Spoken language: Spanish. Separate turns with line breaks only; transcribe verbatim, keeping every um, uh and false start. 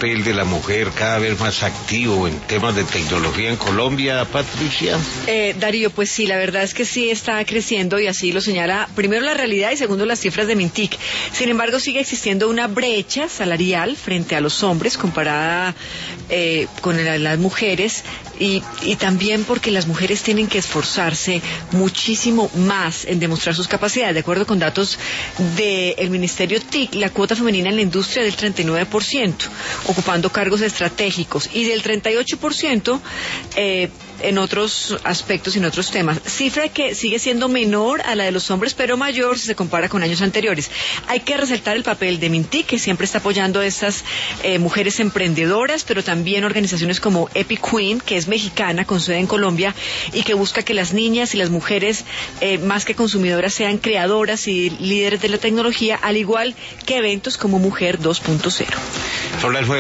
papel de la mujer cada vez más activo en temas de tecnología en Colombia, Patricia?
Eh, Darío, pues sí, la verdad es que sí está creciendo y así lo señala primero la realidad y segundo las cifras de Mintic. Sin embargo, sigue existiendo una brecha salarial frente a los hombres comparada eh, con la, las mujeres y, y también porque las mujeres tienen que esforzarse muchísimo más en demostrar sus capacidades. De acuerdo con datos del Ministerio T I C, la cuota femenina en la industria es del treinta y nueve por ciento, ocupando cargos estratégicos, y del treinta y ocho por ciento eh, en otros aspectos y en otros temas. Cifra que sigue siendo menor a la de los hombres, pero mayor si se compara con años anteriores. Hay que resaltar el papel de Mintic, que siempre está apoyando a estas eh, mujeres emprendedoras, pero también organizaciones como Epic Queen, que es mexicana, con sede en Colombia, y que busca que las niñas y las mujeres, eh, más que consumidoras, sean creadoras y líderes de la tecnología, al igual que eventos como Mujer dos punto cero.
Son las